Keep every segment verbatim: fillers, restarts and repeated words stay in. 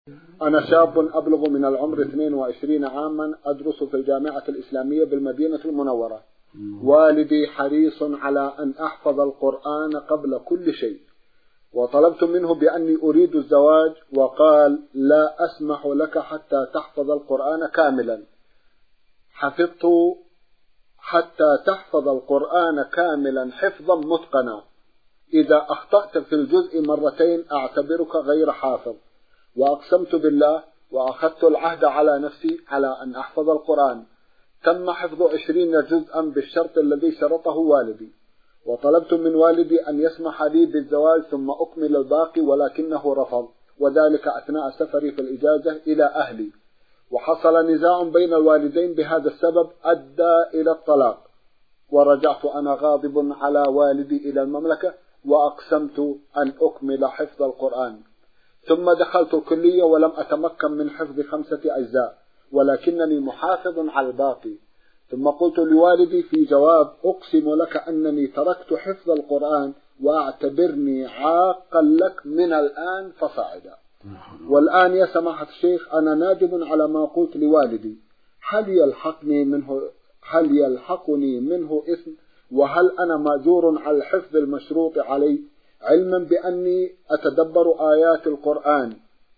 أنا شاب أبلغ من العمر اثنين وعشرين عاما، أدرس في الجامعة الإسلامية بالمدينة المنورة. والدي حريص على أن أحفظ القرآن قبل كل شيء، وطلبت منه بأني أريد الزواج، وقال لا أسمح لك حتى تحفظ القرآن كاملا. حفظت حتى تحفظ القرآن كاملا حفظا متقنا. إذا أخطأت في الجزء مرتين أعتبرك غير حافظ. وأقسمت بالله وأخذت العهد على نفسي على أن أحفظ القرآن. تم حفظ عشرين جزءا بالشرط الذي شرطه والدي، وطلبت من والدي أن يسمح لي بالزواج ثم أكمل الباقي، ولكنه رفض، وذلك أثناء سفري في الإجازة إلى أهلي. وحصل نزاع بين الوالدين بهذا السبب أدى إلى الطلاق، ورجعت أنا غاضب على والدي إلى المملكة، وأقسمت أن أكمل حفظ القرآن. ثم دخلت الكلية ولم أتمكن من حفظ خمسة أجزاء، ولكنني محافظ على الباقي. ثم قلت لوالدي في جواب أقسم لك أنني تركت حفظ القرآن، وأعتبرني عاقا لك من الآن فصاعدا. والآن يا سماحة الشيخ أنا نادم على ما قلت لوالدي. هل يلحقني منه هل يلحقني منه إثم؟ وهل أنا مأجور على الحفظ المشروط علي، علما بأني أتدبر آيات القرآن؟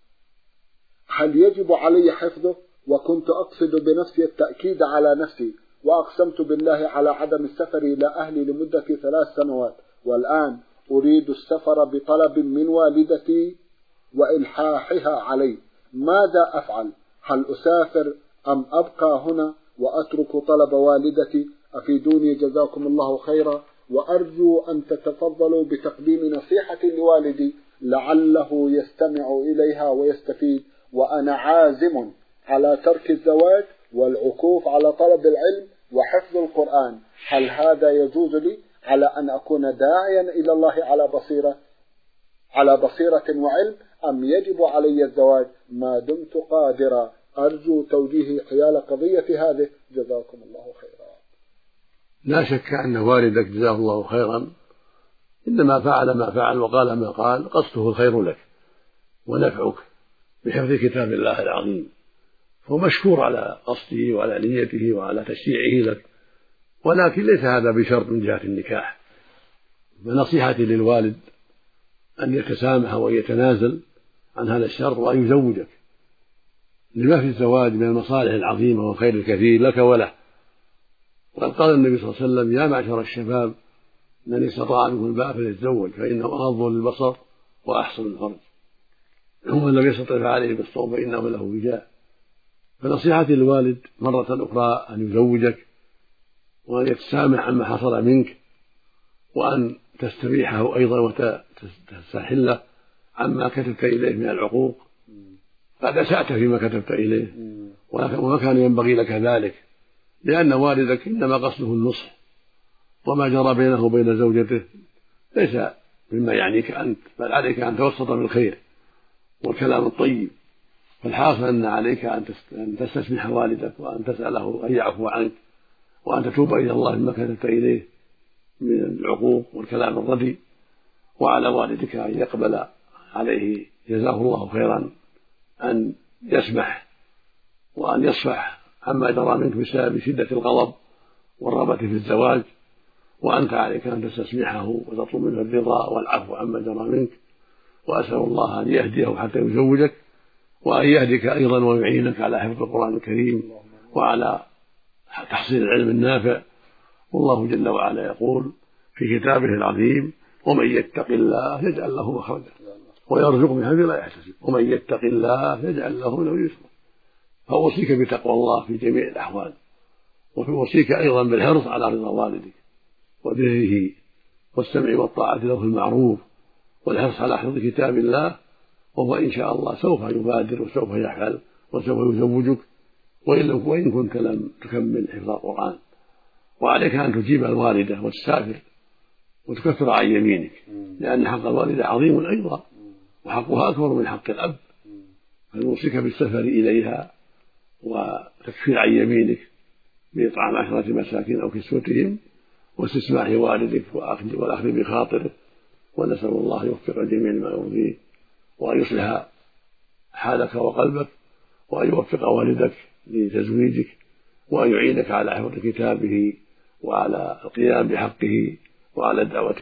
هل يجب علي حفظه؟ وكنت أقصد بنفسي التأكيد على نفسي، وأقسمت بالله على عدم السفر إلى أهلي لمدة ثلاث سنوات، والآن أريد السفر بطلب من والدتي وإلحاحها علي. ماذا أفعل؟ هل أسافر أم أبقى هنا وأترك طلب والدتي؟ أفيدوني جزاكم الله خيرا، وأرجو أن تتفضلوا بتقديم نصيحة لوالدي لعله يستمع إليها ويستفيد. وأنا عازم على ترك الزواج والعكوف على طلب العلم وحفظ القرآن. هل هذا يجوز لي على أن أكون داعيا إلى الله على بصيرة على بصيرة وعلم، أم يجب علي الزواج ما دمت قادرا؟ أرجو توجيهي حيال قضية هذه، جزاكم الله خيرا. لا شك أن والدك جزاه الله خيرا إنما فعل ما فعل وقال ما قال، قصده الخير لك ونفعك بحفظ كتاب الله العظيم، فهو مشكور على قصده وعلى نيته وعلى تشجيعه لك، ولكن ليس هذا بشرط من جهة النكاح. فنصيحتي للوالد أن يتسامح ويتنازل عن هذا الشرط وأن يزوجك، لما في الزواج من المصالح العظيمة والخير الكثير لك وله. وقد قال النبي صلى الله عليه وسلم يا معشر الشباب من استطاع منكم الباء فليتزوج فإنه أغض للبصر وأحسن الفرج، ومن لم يستطع فعليه بالصوم فإنه له وجاء. فنصيحتي للوالد مرة أخرى أن يزوجك، وأن يتسامح عما حصل منك، وأن تستريحه أيضا وتستحله عما كتبت إليه من العقوق. قد أسأت فيما كتبت إليه وما كان ينبغي لك ذلك، لأن والدك إنما قصده النصح، وما جرى بينه وبين زوجته ليس مما يعنيك أنت، بل عليك أن توسط بالخير والكلام الطيب. فالحاصل أن عليك أن تستسمح والدك وأن تسأله أن يعفو عنك، وأن تتوب إلى الله مما كتبت إليه من العقوق والكلام الردي، وعلى والدك أن يقبل عليه جزاه الله خيرا أن يسمح وأن يصفح عما جرى منك بسبب شدة الغضب والرغبة في الزواج، وأنت عليك أن تستسمحه وتطلب منه الرضا والعفو عما جرى منك. وأسأل الله أن يهديه حتى يزوجك، وأن يهدك أيضا ويعينك على حفظ القرآن الكريم وعلى تحصيل العلم النافع. والله جل وعلا يقول في كتابه العظيم ومن يتق الله يجعل له مخرجا ويرزقه من حيث لا يحتسب ومن يتق الله يجعل له له يسرا. فأوصيك بتقوى الله في جميع الأحوال، وأوصيك أيضا بالحرص على رضا والدك وبره والسمع والطاعة له في المعروف، والحرص على حفظ كتاب الله. وهو إن شاء الله سوف يبادر وسوف يفعل وسوف يزوجك، وإن كنت لم تكمل حفظ القرآن. وعليك أن تجيب الوالدة وتسافر وتكفر عن يمينك، لأن حق الوالدة عظيم أيضا وحقها أكبر من حق الأب. فنوصيك بالسفر إليها وتكفير عن يمينك بإطعام عشرة مساكين أو كسوتهم واستسماح والدك والأخذ بخاطره. ونسأل الله يوفق الجميع لما يرضيه وأن يصلح حالك وقلبك، وأن يوفق والدك لتزويجك، وأن يعينك على حفظ كتابه وعلى القيام بحقه وعلى دعوتك